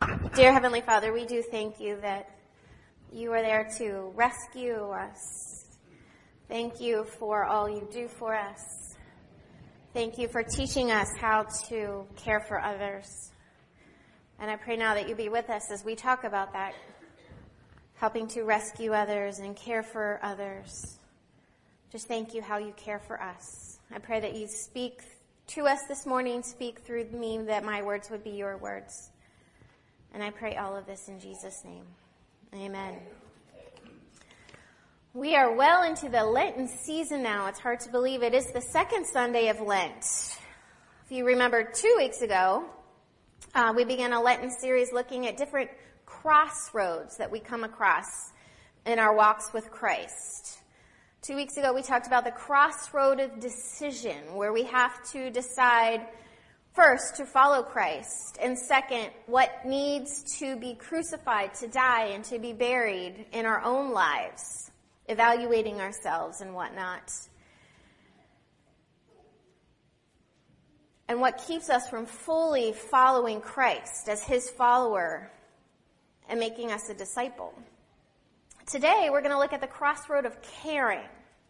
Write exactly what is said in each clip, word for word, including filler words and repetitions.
Dear Heavenly Father, we do thank you that you are there to rescue us. Thank you for all you do for us. Thank you for teaching us how to care for others. And I pray now that you be with us as we talk about that, helping to rescue others and care for others. Just thank you how you care for us. I pray that you speak to us this morning, speak through me, that my words would be your words. And I pray all of this in Jesus' name. Amen. We are well into the Lenten season now. It's hard to believe it is the second Sunday of Lent. If you remember two weeks ago, uh, we began a Lenten series looking at different crossroads that we come across in our walks with Christ. Two weeks ago, we talked about the crossroad of decision, where we have to decide first, to follow Christ, and second, what needs to be crucified, to die, and to be buried in our own lives, evaluating ourselves and whatnot. And what keeps us from fully following Christ as his follower and making us a disciple. Today, we're going to look at the crossroad of caring.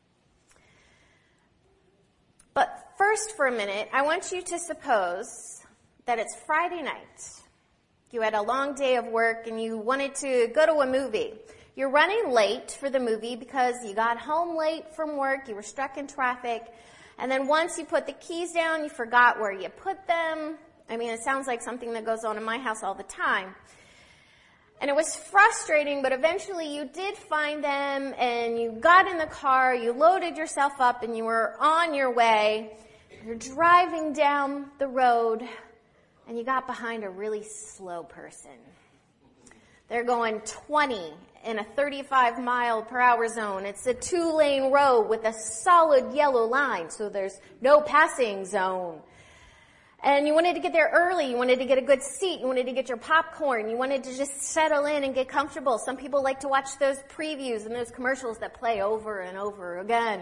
But first, for a minute, I want you to suppose that it's Friday night. You had a long day of work and you wanted to go to a movie. You're running late for the movie because you got home late from work, you were stuck in traffic, and then once you put the keys down, you forgot where you put them. I mean, it sounds like something that goes on in my house all the time. And it was frustrating, but eventually you did find them, and you got in the car, you loaded yourself up, and you were on your way. You're driving down the road, and you got behind a really slow person. They're going twenty in a thirty-five mile per hour zone. It's a two-lane road with a solid yellow line, so there's no passing zone. And you wanted to get there early. You wanted to get a good seat. You wanted to get your popcorn. You wanted to just settle in and get comfortable. Some people like to watch those previews and those commercials that play over and over again.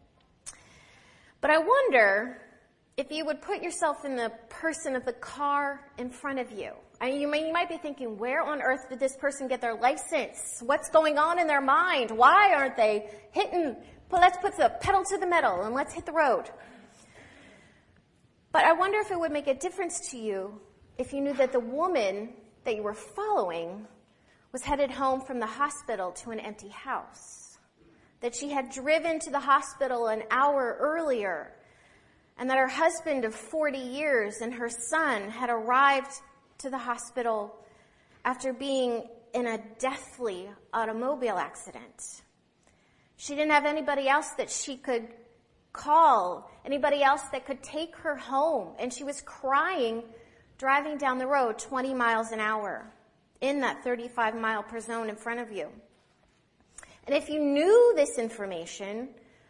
But I wonder if you would put yourself in the person of the car in front of you. I mean, you, may, you might be thinking, where on earth did this person get their license? What's going on in their mind? Why aren't they hitting, well, let's put the pedal to the metal and let's hit the road. But I wonder if it would make a difference to you if you knew that the woman that you were following was headed home from the hospital to an empty house, that she had driven to the hospital an hour earlier, and that her husband of forty years and her son had arrived to the hospital after being in a deathly automobile accident. She didn't have anybody else that she could call, anybody else that could take her home. And she was crying, driving down the road twenty miles an hour in that thirty-five mile per zone in front of you. And if you knew this information,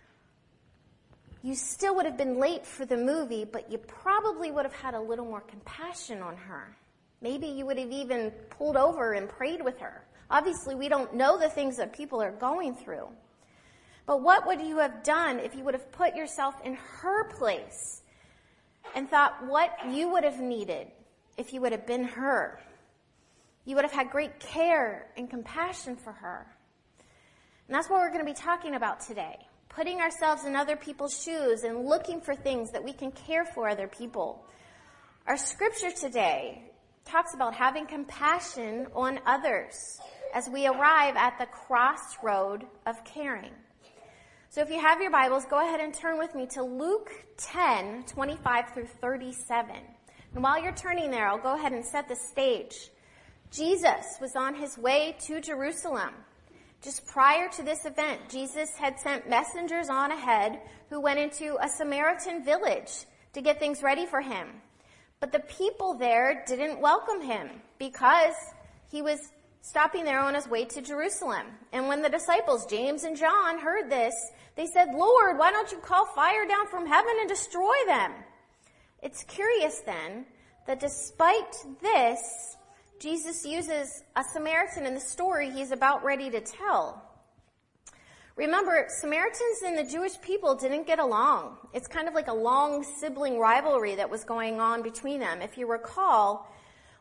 you still would have been late for the movie, but you probably would have had a little more compassion on her. Maybe you would have even pulled over and prayed with her. Obviously, we don't know the things that people are going through. But what would you have done if you would have put yourself in her place and thought what you would have needed if you would have been her? You would have had great care and compassion for her. And that's what we're going to be talking about today. Putting ourselves in other people's shoes and looking for things that we can care for other people. Our scripture today talks about having compassion on others as we arrive at the crossroad of caring. So if you have your Bibles, go ahead and turn with me to Luke ten, twenty-five through thirty-seven. And while you're turning there, I'll go ahead and set the stage. Jesus was on his way to Jerusalem. Just prior to this event, Jesus had sent messengers on ahead who went into a Samaritan village to get things ready for him. But the people there didn't welcome him because he was stopping there on his way to Jerusalem. And when the disciples, James and John, heard this, they said, "Lord, why don't you call fire down from heaven and destroy them?" It's curious then that despite this, Jesus uses a Samaritan in the story he's about ready to tell. Remember, Samaritans and the Jewish people didn't get along. It's kind of like a long sibling rivalry that was going on between them. If you recall,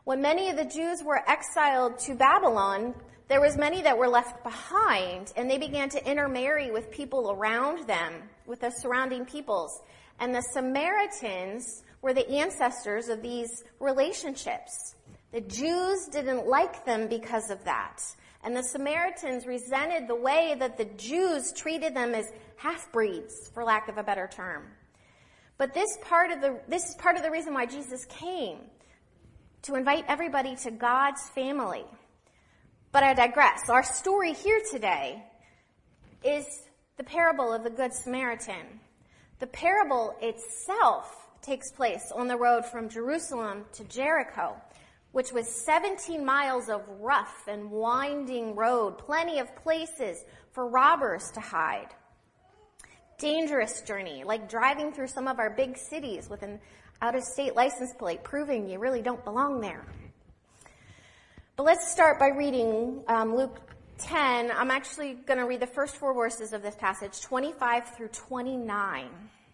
When many of the Jews were exiled to Babylon, there was many that were left behind, and they began to intermarry with people around them, with the surrounding peoples. And the Samaritans were the ancestors of these relationships. The Jews didn't like them because of that. And the Samaritans resented the way that the Jews treated them as half-breeds, for lack of a better term. But this part of the, this is part of the reason why Jesus came, to invite everybody to God's family. But I digress. Our story here today is the parable of the Good Samaritan. The parable itself takes place on the road from Jerusalem to Jericho, which was seventeen miles of rough and winding road, plenty of places for robbers to hide. Dangerous journey, like driving through some of our big cities with an out-of-state license plate proving you really don't belong there. But let's start by reading um, Luke ten. I'm actually going to read the first four verses of this passage, twenty-five through twenty-nine.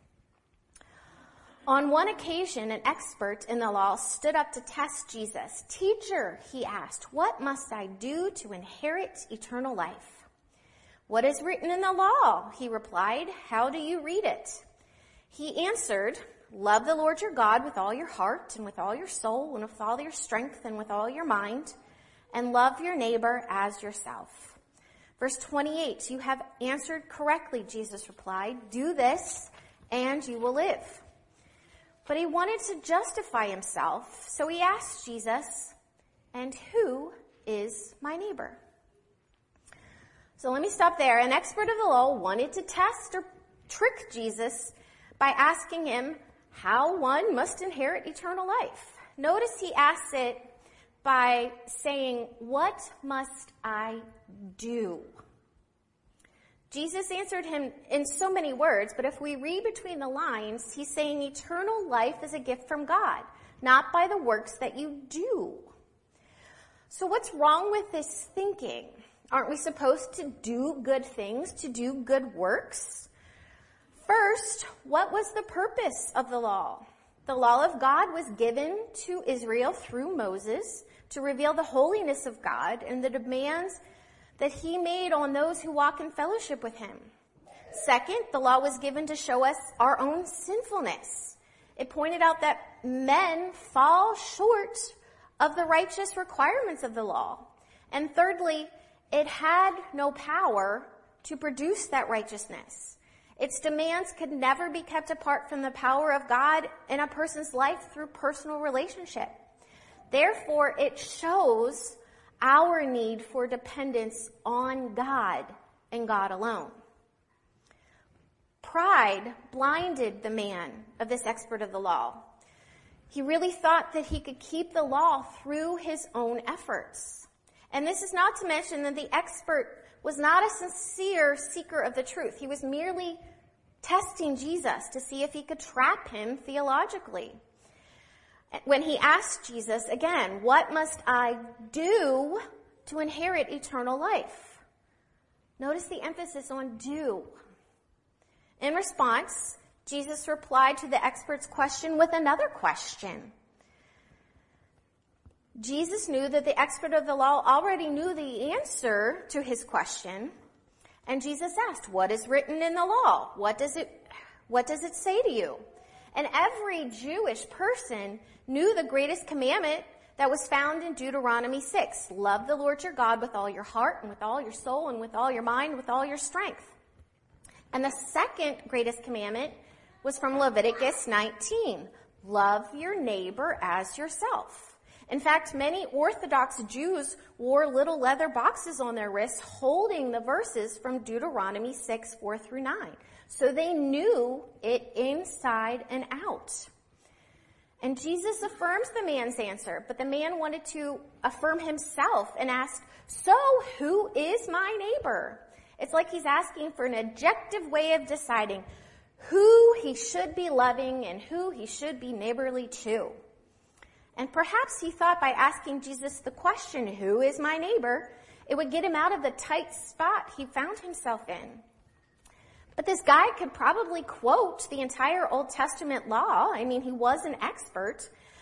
On one occasion, an expert in the law stood up to test Jesus. "Teacher," he asked, "what must I do to inherit eternal life?" "What is written in the law?" he replied. "How do you read it?" He answered, "Love the Lord your God with all your heart and with all your soul and with all your strength and with all your mind, and love your neighbor as yourself." Verse twenty-eight, "You have answered correctly," Jesus replied. "Do this and you will live." But he wanted to justify himself, so he asked Jesus, "And who is my neighbor?" So let me stop there. An expert of the law wanted to test or trick Jesus by asking him how one must inherit eternal life. Notice he asks it by saying, "What must I do?" Jesus answered him in so many words, but if we read between the lines, he's saying eternal life is a gift from God, not by the works that you do. So what's wrong with this thinking? Aren't we supposed to do good things, to do good works? First, what was the purpose of the law? The law of God was given to Israel through Moses to reveal the holiness of God and the demands that he made on those who walk in fellowship with him. Second, the law was given to show us our own sinfulness. It pointed out that men fall short of the righteous requirements of the law. And thirdly, it had no power to produce that righteousness. Its demands could never be kept apart from the power of God in a person's life through personal relationship. Therefore, it shows our need for dependence on God and God alone. Pride blinded the man of this expert of the law. He really thought that he could keep the law through his own efforts. And this is not to mention that the expert was not a sincere seeker of the truth. He was merely testing Jesus to see if he could trap him theologically. When he asked Jesus again, "What must I do to inherit eternal life?" Notice the emphasis on do. In response, Jesus replied to the expert's question with another question. Jesus knew that the expert of the law already knew the answer to his question, and Jesus asked, "What is written in the law? What does it, what does it say to you?" And every Jewish person knew the greatest commandment that was found in Deuteronomy six. Love the Lord your God with all your heart and with all your soul and with all your mind, with all your strength. And the second greatest commandment was from Leviticus nineteen. Love your neighbor as yourself. In fact, many Orthodox Jews wore little leather boxes on their wrists holding the verses from Deuteronomy six, four through nine. So they knew it inside and out. And Jesus affirms the man's answer, but the man wanted to affirm himself and asked, "So who is my neighbor?" It's like he's asking for an objective way of deciding who he should be loving and who he should be neighborly to. And perhaps he thought by asking Jesus the question, "Who is my neighbor?" it would get him out of the tight spot he found himself in. But this guy could probably quote the entire Old Testament law. I mean, he was an expert.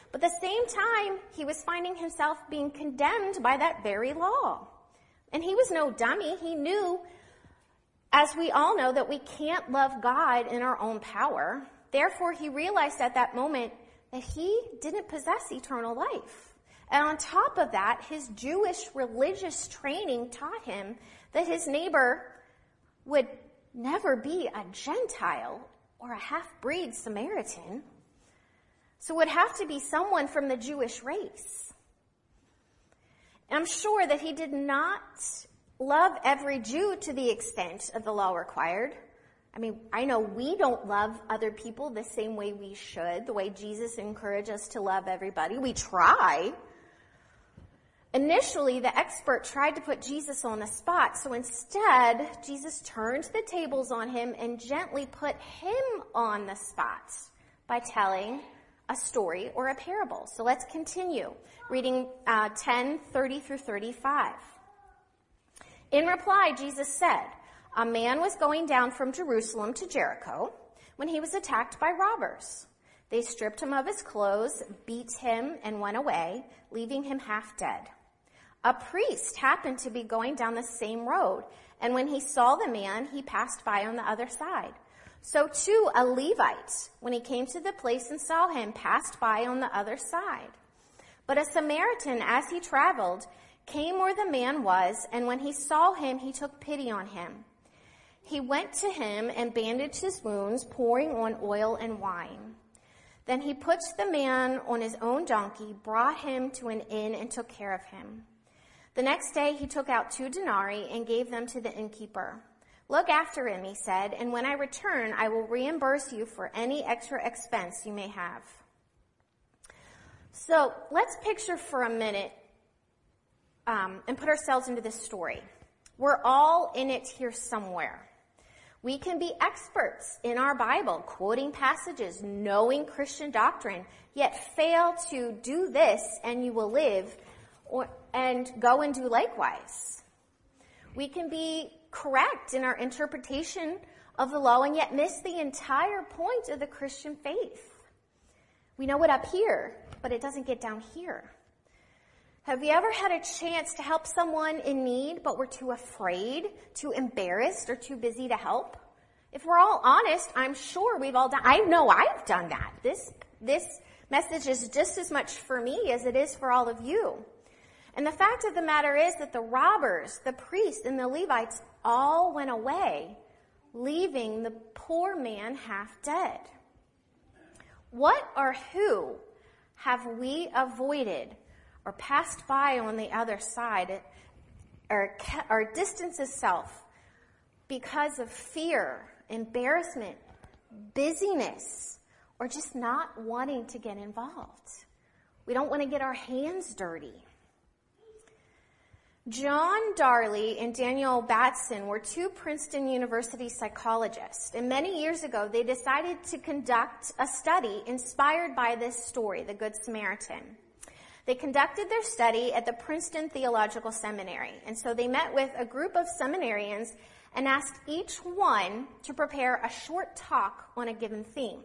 But at the same time, he was finding himself being condemned by that very law. And he was no dummy. He knew, as we all know, that we can't love God in our own power. Therefore, he realized at that moment that he didn't possess eternal life. And on top of that, his Jewish religious training taught him that his neighbor would never be a Gentile or a half-breed Samaritan. So it would have to be someone from the Jewish race. And I'm sure that he did not love every Jew to the extent of the law required. I mean, I know we don't love other people the same way we should, the way Jesus encouraged us to love everybody. We try. Initially, the expert tried to put Jesus on the spot, so instead, Jesus turned the tables on him and gently put him on the spot by telling a story or a parable. So let's continue reading uh, ten, thirty through thirty-five. In reply, Jesus said, a man was going down from Jerusalem to Jericho when he was attacked by robbers. They stripped him of his clothes, beat him, and went away, leaving him half dead. A priest happened to be going down the same road, and when he saw the man, he passed by on the other side. So too a Levite, when he came to the place and saw him, passed by on the other side. But a Samaritan, as he traveled, came where the man was, and when he saw him, he took pity on him. He went to him and bandaged his wounds, pouring on oil and wine. Then he put the man on his own donkey, brought him to an inn, and took care of him. The next day he took out two denarii and gave them to the innkeeper. Look after him, he said, and when I return, I will reimburse you for any extra expense you may have. So let's picture for a minute um, and put ourselves into this story. We're all in it here somewhere. We can be experts in our Bible, quoting passages, knowing Christian doctrine, yet fail to do this and you will live, or, and go and do likewise. We can be correct in our interpretation of the law and yet miss the entire point of the Christian faith. We know it up here, but it doesn't get down here. Have you ever had a chance to help someone in need, but were too afraid, too embarrassed, or too busy to help? If we're all honest, I'm sure we've all done, I know I've done that. This, this message is just as much for me as it is for all of you. And the fact of the matter is that the robbers, the priests, and the Levites all went away, leaving the poor man half dead. What or who have we avoided or passed by on the other side, or, or distanced itself because of fear, embarrassment, busyness, or just not wanting to get involved? We don't want to get our hands dirty. John Darley and Daniel Batson were two Princeton University psychologists, and many years ago they decided to conduct a study inspired by this story, the Good Samaritan. They conducted their study at the Princeton Theological Seminary, and so they met with a group of seminarians and asked each one to prepare a short talk on a given theme.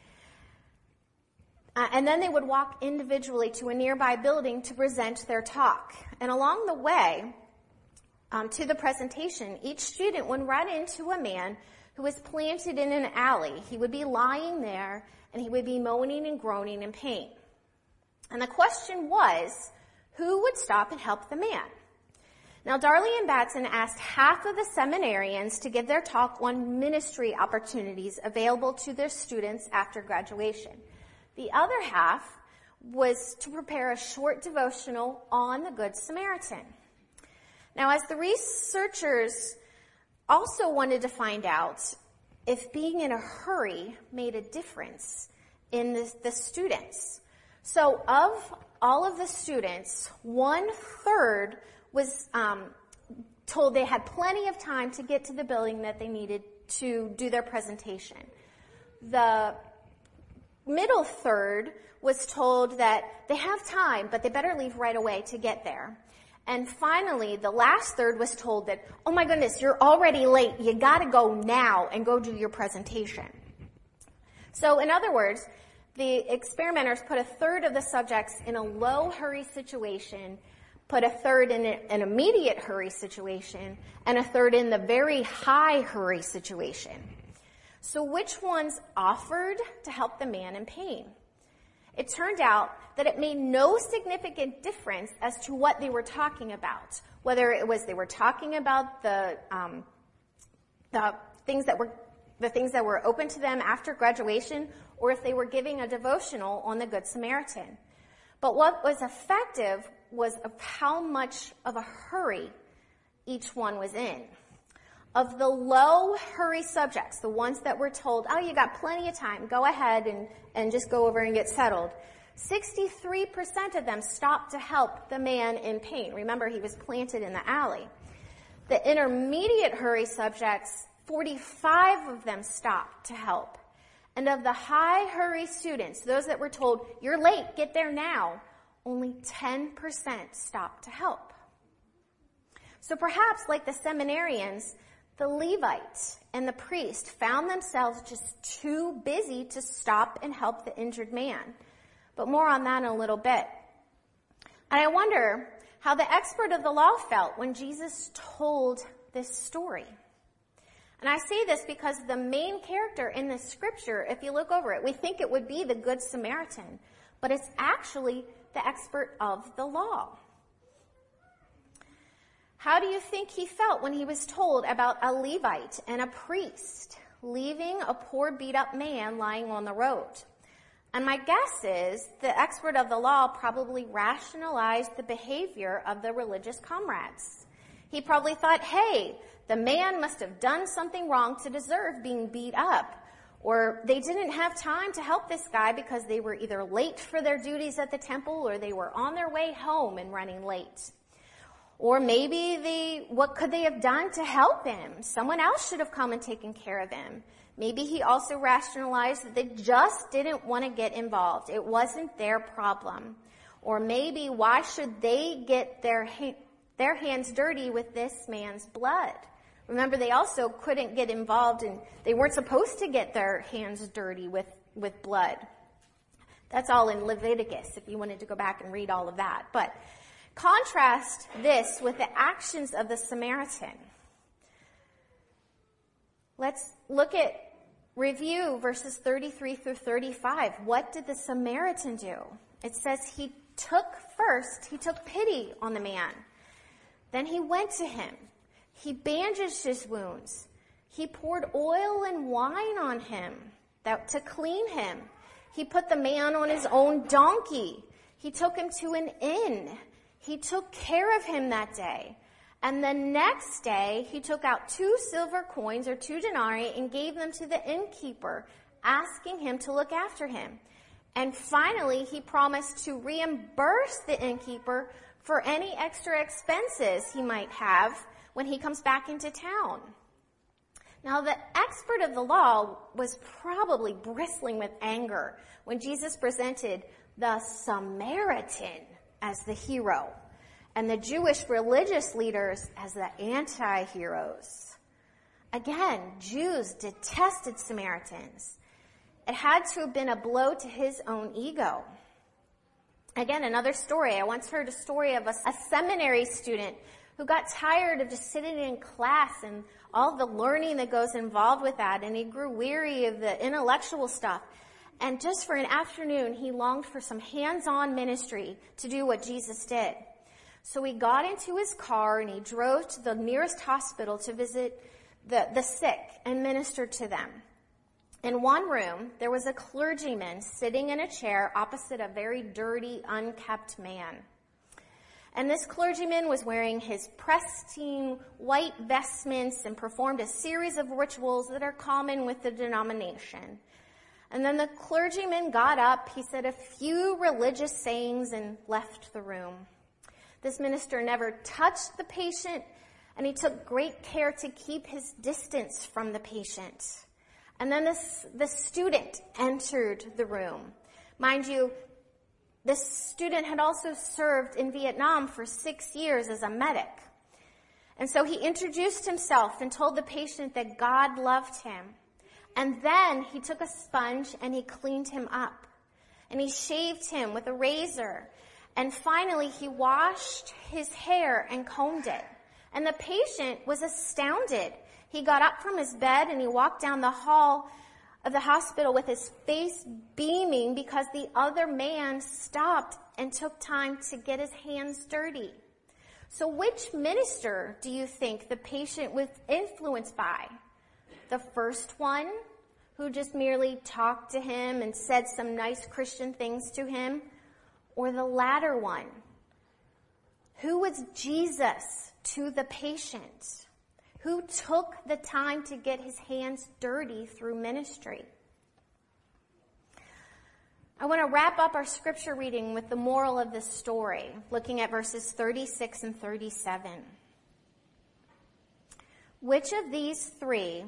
Uh, and then they would walk individually to a nearby building to present their talk. And along the way um, to the presentation, each student would run into a man who was planted in an alley. He would be lying there, and he would be moaning and groaning in pain. And the question was, who would stop and help the man? Now, Darley and Batson asked half of the seminarians to give their talk on ministry opportunities available to their students after graduation. The other half was to prepare a short devotional on the Good Samaritan. Now, as the researchers also wanted to find out if being in a hurry made a difference in the, the students. So of all of the students, one third was um, told they had plenty of time to get to the building that they needed to do their presentation. The middle third was told that they have time, but they better leave right away to get there. And finally, the last third was told that, oh my goodness, you're already late. You gotta go now and go do your presentation. So in other words, the experimenters put a third of the subjects in a low hurry situation, put a third in an immediate hurry situation, and a third in the very high hurry situation. So which ones offered to help the man in pain? It turned out that it made no significant difference as to what they were talking about, whether it was they were talking about the um, the things that were the things that were open to them after graduation, or if they were giving a devotional on the Good Samaritan. But what was effective was of how much of a hurry each one was in. Of the low hurry subjects, the ones that were told, oh, you got plenty of time, go ahead and, and just go over and get settled, sixty-three percent of them stopped to help the man in pain. Remember, he was planted in the alley. The intermediate hurry subjects, forty-five of them stopped to help. And of the high hurry students, those that were told, you're late, get there now, only ten percent stopped to help. So perhaps, like the seminarians, the Levite and the priest found themselves just too busy to stop and help the injured man. But more on that in a little bit. And I wonder how the expert of the law felt when Jesus told this story. And I say this because the main character in this scripture, if you look over it, we think it would be the Good Samaritan, but it's actually the expert of the law. How do you think he felt when he was told about a Levite and a priest leaving a poor beat-up man lying on the road? And my guess is the expert of the law probably rationalized the behavior of the religious comrades. He probably thought, hey, the man must have done something wrong to deserve being beat up. Or they didn't have time to help this guy because they were either late for their duties at the temple or they were on their way home and running late. Or maybe they, what could they have done to help him? Someone else should have come and taken care of him. Maybe he also rationalized that they just didn't want to get involved. It wasn't their problem. Or maybe why should they get their ha- their hands dirty with this man's blood? Remember, they also couldn't get involved and they weren't supposed to get their hands dirty with, with blood. That's all in Leviticus, if you wanted to go back and read all of that. But contrast this with the actions of the Samaritan. Let's look at, review verses thirty-three through thirty-five. What did the Samaritan do? It says he took first, he took pity on the man. Then he went to him. He bandaged his wounds. He poured oil and wine on him that, to clean him. He put the man on his own donkey. He took him to an inn. He took care of him that day. And the next day, he took out two silver coins or two denarii and gave them to the innkeeper, asking him to look after him. And finally, he promised to reimburse the innkeeper for any extra expenses he might have when he comes back into town. Now, the expert of the law was probably bristling with anger when Jesus presented the Samaritan as the hero and the Jewish religious leaders as the anti-heroes. Again, Jews detested Samaritans. It had to have been a blow to his own ego. Again, another story. I once heard a story of a, a seminary student who got tired of just sitting in class and all the learning that goes involved with that, and he grew weary of the intellectual stuff. And just for an afternoon, he longed for some hands-on ministry to do what Jesus did. So he got into his car and he drove to the nearest hospital to visit the, the sick and minister to them. In one room, there was a clergyman sitting in a chair opposite a very dirty, unkept man. And this clergyman was wearing his pristine white vestments and performed a series of rituals that are common with the denomination. And then the clergyman got up, he said a few religious sayings and left the room. This minister never touched the patient, and he took great care to keep his distance from the patient. And then this, the student entered the room. Mind you, this student had also served in Vietnam for six years as a medic. And so he introduced himself and told the patient that God loved him. And then he took a sponge and he cleaned him up. and he shaved him with a razor. And finally, he washed his hair and combed it. And the patient was astounded. He got up from his bed and he walked down the hall of the hospital with his face beaming because the other man stopped and took time to get his hands dirty. So which minister do you think the patient was influenced by? The first one, who just merely talked to him and said some nice Christian things to him? Or the latter one? Who was Jesus to the patient? Who took the time to get his hands dirty through ministry? I want to wrap up our scripture reading with the moral of this story, looking at verses thirty-six and thirty-seven. Which of these three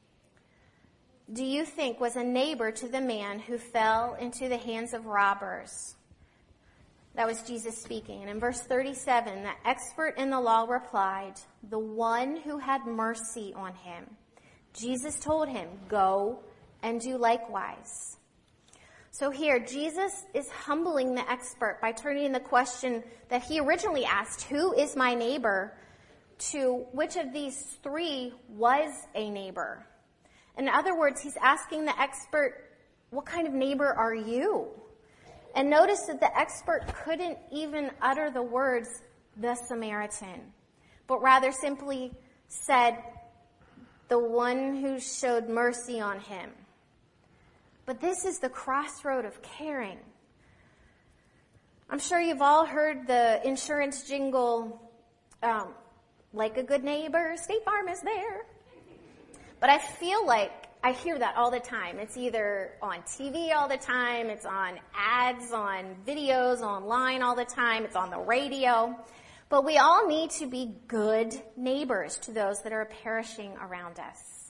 do you think was a neighbor to the man who fell into the hands of robbers? That was Jesus speaking. And in verse thirty-seven, the expert in the law replied, the one who had mercy on him. Jesus told him, go and do likewise. So here, Jesus is humbling the expert by turning the question that he originally asked, who is my neighbor, to which of these three was a neighbor. In other words, he's asking the expert, what kind of neighbor are you? And notice that the expert couldn't even utter the words, the Samaritan, but rather simply said, the one who showed mercy on him. But this is the crossroad of caring. I'm sure you've all heard the insurance jingle, um, like a good neighbor, State Farm is there. But I feel like I hear that all the time. It's either on T V all the time, it's on ads, on videos, online all the time, it's on the radio. But we all need to be good neighbors to those that are perishing around us.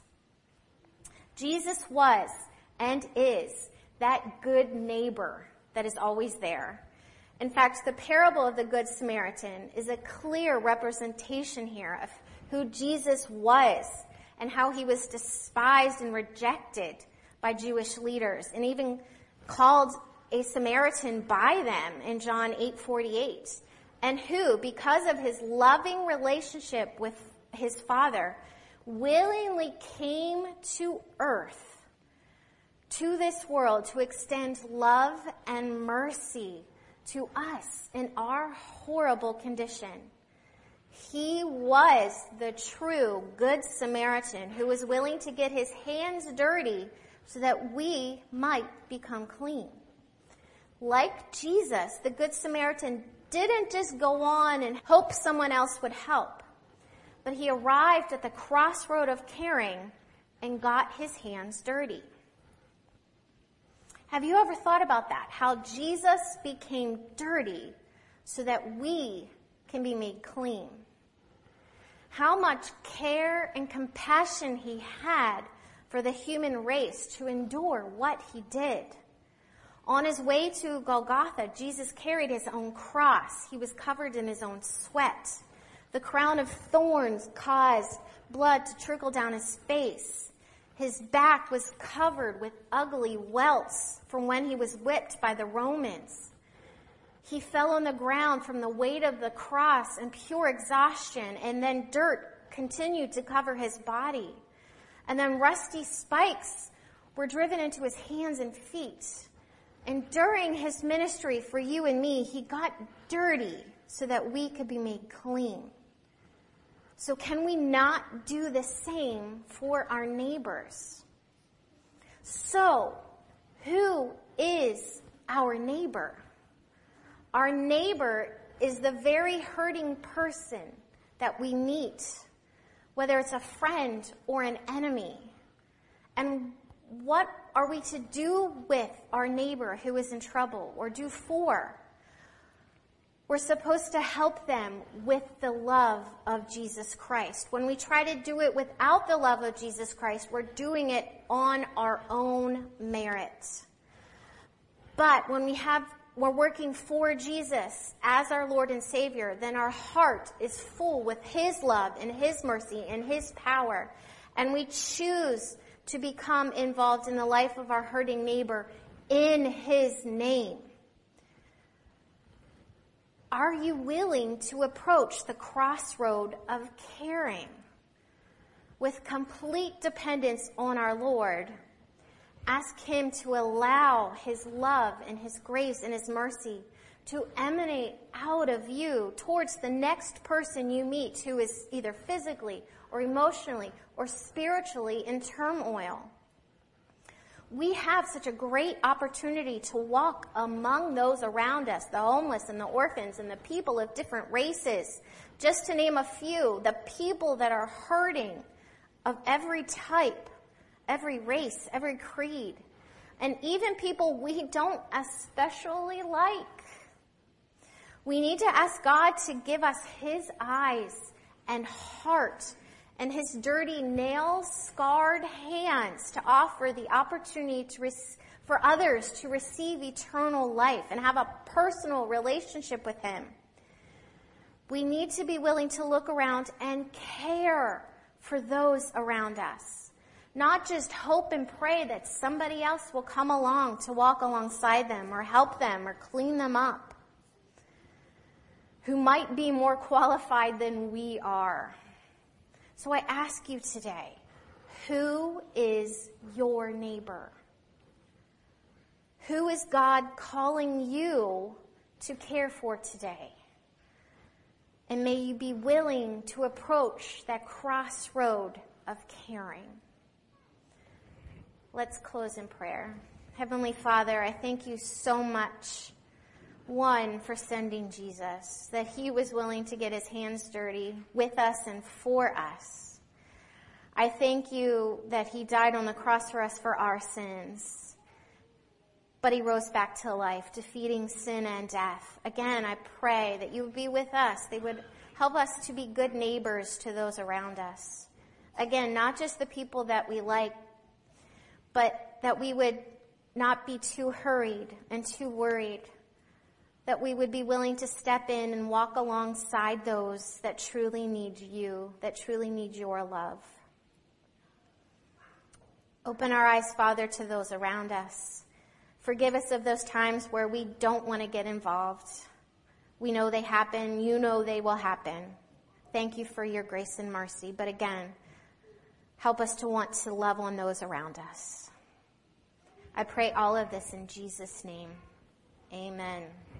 Jesus was and is that good neighbor that is always there. In fact, the parable of the Good Samaritan is a clear representation here of who Jesus was and how he was despised and rejected by Jewish leaders and even called a Samaritan by them in John eight forty-eight. And who, because of his loving relationship with his Father, willingly came to earth, to this world, to extend love and mercy to us in our horrible condition. He was the true Good Samaritan who was willing to get his hands dirty so that we might become clean. Like Jesus, the Good Samaritan didn't just go on and hope someone else would help, but he arrived at the crossroad of caring and got his hands dirty. Have you ever thought about that? How Jesus became dirty so that we can be made clean. How much care and compassion he had for the human race to endure what he did. On his way to Golgotha, Jesus carried his own cross. He was covered in his own sweat. The crown of thorns caused blood to trickle down his face. His back was covered with ugly welts from when he was whipped by the Romans. He fell on the ground from the weight of the cross and pure exhaustion, and then dirt continued to cover his body. And then rusty spikes were driven into his hands and feet. And during his ministry for you and me, he got dirty so that we could be made clean. So can we not do the same for our neighbors? So, who is our neighbor? Our neighbor is the very hurting person that we meet, whether it's a friend or an enemy. And what are we to do with our neighbor who is in trouble, or do for? We're supposed to help them with the love of Jesus Christ. When we try to do it without the love of Jesus Christ, we're doing it on our own merit. But when we have, we're working for Jesus as our Lord and Savior, then our heart is full with his love and his mercy and his power. And we choose to become involved in the life of our hurting neighbor in his name. Are you willing to approach the crossroad of caring with complete dependence on our Lord? Ask him to allow his love and his grace and his mercy to emanate out of you towards the next person you meet who is either physically or emotionally or spiritually in turmoil. We have such a great opportunity to walk among those around us, the homeless and the orphans and the people of different races. Just to name a few, the people that are hurting of every type, every race, every creed, and even people we don't especially like. We need to ask God to give us his eyes and heart and his dirty, nail-scarred hands to offer the opportunity to res- for others to receive eternal life and have a personal relationship with him. We need to be willing to look around and care for those around us. Not just hope and pray that somebody else will come along to walk alongside them or help them or clean them up, who might be more qualified than we are. So I ask you today, who is your neighbor? Who is God calling you to care for today? And may you be willing to approach that crossroad of caring. Let's close in prayer. Heavenly Father, I thank you so much, one, for sending Jesus, that he was willing to get his hands dirty with us and for us. I thank you that he died on the cross for us for our sins, but he rose back to life, defeating sin and death. Again, I pray that you would be with us. They would help us to be good neighbors to those around us. Again, not just the people that we like, but that we would not be too hurried and too worried, that we would be willing to step in and walk alongside those that truly need you, that truly need your love. Open our eyes, Father, to those around us. Forgive us of those times where we don't want to get involved. We know they happen. You know they will happen. Thank you for your grace and mercy. But again, help us to want to love on those around us. I pray all of this in Jesus' name. Amen.